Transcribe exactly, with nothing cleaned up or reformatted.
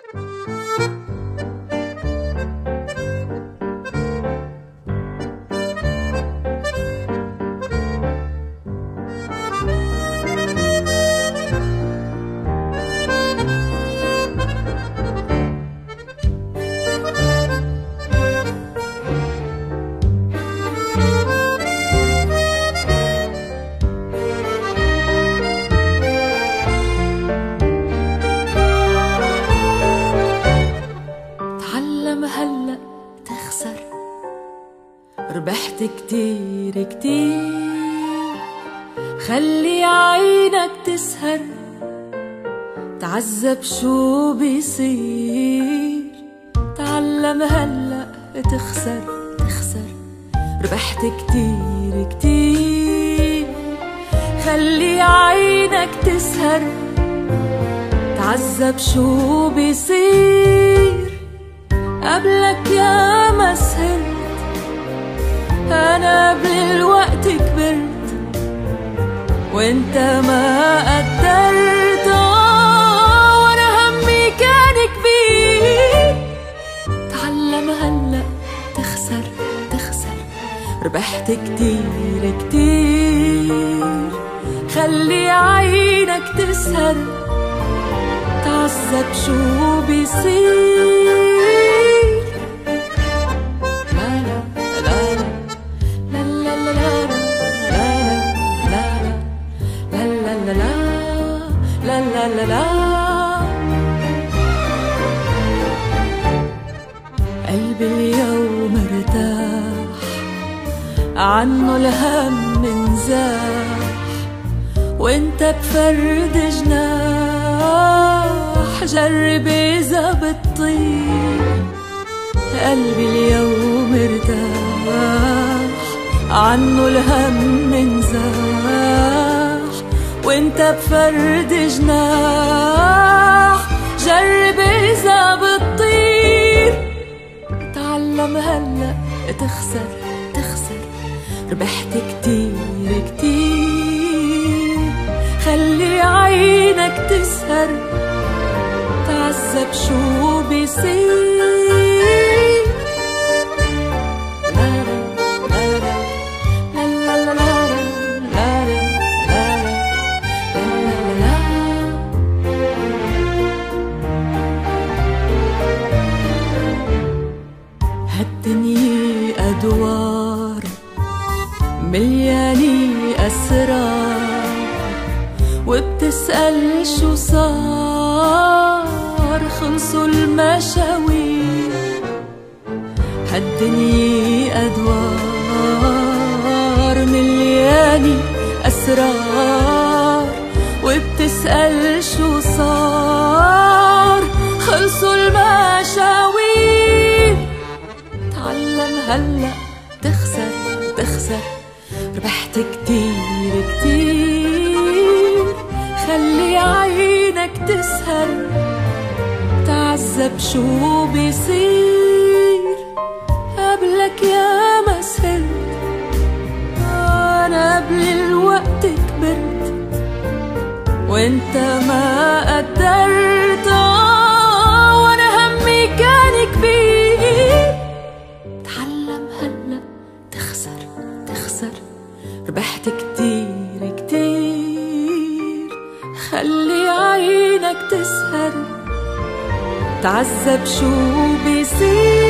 هلأ تخسر، ربحت كتير كتير. خلي عينك تسهر، تعذب شو بيصير. تعلم هلأ تخسر تخسر، ربحت كتير كتير. خلي عينك تسهر، تعذب شو بيصير. قبلك يا ما سهرت، أنا بالوقت كبرت وانت ما قدرت. وانا همي كان كبير. تعلم هلأ تخسر تخسر، ربحت كتير كتير. خلي عينك تسهر، تعذب شو بيصير. لا لا قلبي اليوم ارتاح، عنه الهم انزاح. وانت بفرد جناح، جرب اذا بتطير. قلبي اليوم ارتاح، عنه الهم انزاح. وانت بفرد جناح، جرب اذا بتطير. تعلم هلأ تخسر تخسر، ربحت كتير كتير. خلي عينك تسهر، تعذب شو بيصير. هالدنيا أدوار مليانة أسرار، وبتسأل شو صار، خلصوا المشاوير. هالدنيا أدوار مليانة أسرار، وبتسأل شو صار، خلصوا المشاوير. تعلم هلأ تخسر تخسر، ربحت كتير كتير. خلي عينك تسهر، تعذب شو بيصير. قبلك يا ما سهرت، أنا قبل الوقت كبرت وانت ما قدرت. وانا همي كان كبير. تعلم هلأ تخسر تخسر، ربحت كتير كتير. خلي عينك تسهر، تعذب شو بيصير.